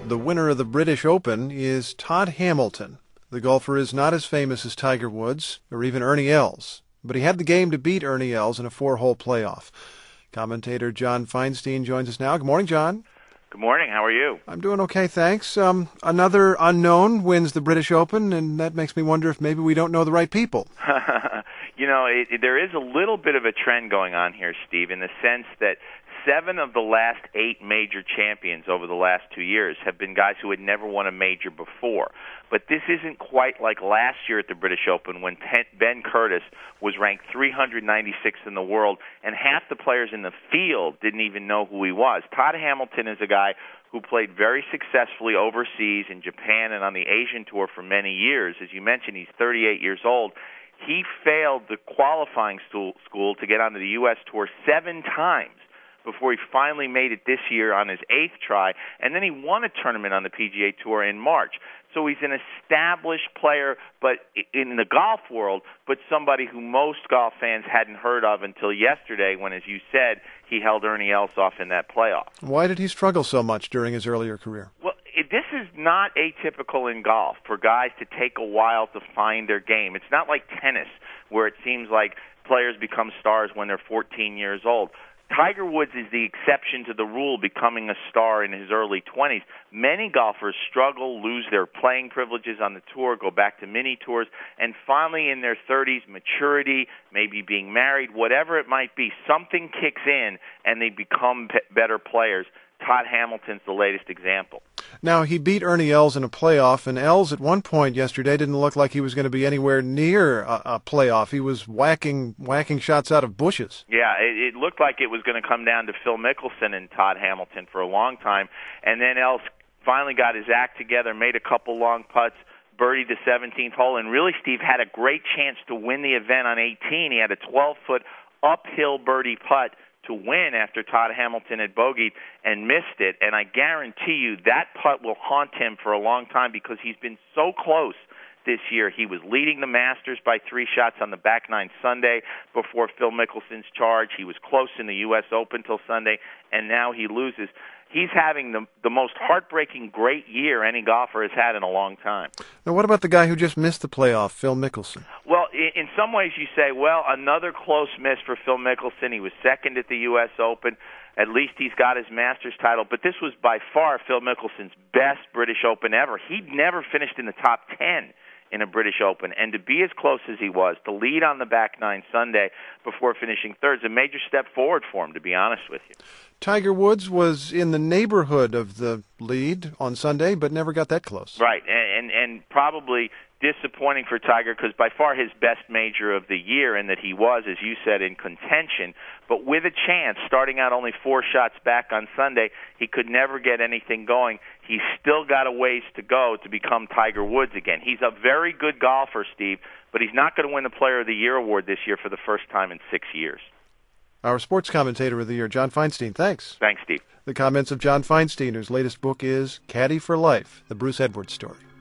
The winner of the British Open is Todd Hamilton. The golfer is not as famous as Tiger Woods or even Ernie Els, but he had the game to beat Ernie Els in a 4-hole playoff. Commentator John Feinstein joins us now. Good morning, John. Good morning. How are you? I'm doing okay, thanks. Another unknown wins the British Open, and that makes me wonder if maybe we don't know the right people. There is a little bit of a trend going on here, Steve, in the sense that 7 of the last 8 major champions over the last 2 years have been guys who had never won a major before. But this isn't quite like last year at the British Open when Ben Curtis was ranked 396th in the world, and half the players in the field didn't even know who he was. Todd Hamilton is a guy who played very successfully overseas in Japan and on the Asian Tour for many years. As you mentioned, he's 38 years old. He failed the qualifying school to get onto the U.S. Tour 7 times before he finally made it this year on his 8th try, and then he won a tournament on the PGA Tour in March. So he's an established player, but in the golf world, but somebody who most golf fans hadn't heard of until yesterday when, as you said, he held Ernie Els off in that playoff. Why did he struggle so much during his earlier career? Well, this is not atypical in golf for guys to take a while to find their game. It's not like tennis, where it seems like players become stars when they're 14 years old. Tiger Woods is the exception to the rule, becoming a star in his early 20s. Many golfers struggle, lose their playing privileges on the tour, go back to mini tours, and finally in their 30s, maturity, maybe being married, whatever it might be, something kicks in and they become better players. Todd Hamilton's the latest example. Now, he beat Ernie Els in a playoff, and Els at one point yesterday didn't look like he was going to be anywhere near a playoff. He was whacking shots out of bushes. Yeah, it looked like it was going to come down to Phil Mickelson and Todd Hamilton for a long time, and then Els finally got his act together, made a couple long putts, birdied the 17th hole, and really, Steve, had a great chance to win the event on 18. He had a 12-foot uphill birdie putt to win after Todd Hamilton had bogeyed and missed it. And I guarantee you that putt will haunt him for a long time because he's been so close this year. He was leading the Masters by 3 shots on the back nine Sunday before Phil Mickelson's charge. He was close in the U.S. Open till Sunday, and now he loses. He's having the most heartbreaking great year any golfer has had in a long time. Now, what about the guy who just missed the playoff, Phil Mickelson? Well, in some ways you say, well, another close miss for Phil Mickelson. He was second at the U.S. Open. At least he's got his Masters title. But this was by far Phil Mickelson's best British Open ever. He'd never finished in the top 10 in a British Open, and to be as close as he was, to lead on the back nine Sunday before finishing third, is a major step forward for him, to be honest with you. Tiger Woods was in the neighborhood of the lead on Sunday, but never got that close. Right, and probably disappointing for Tiger because by far his best major of the year, and that he was, as you said, in contention, but with a chance, starting out only 4 shots back on Sunday, he could never get anything going. He's still got a ways to go to become Tiger Woods again. He's a very good golfer, Steve, but he's not going to win the Player of the Year award this year for the first time in 6 years. Our sports commentator of the year, John Feinstein. Thanks. Thanks, Steve. The comments of John Feinstein, whose latest book is Caddy for Life, the Bruce Edwards story.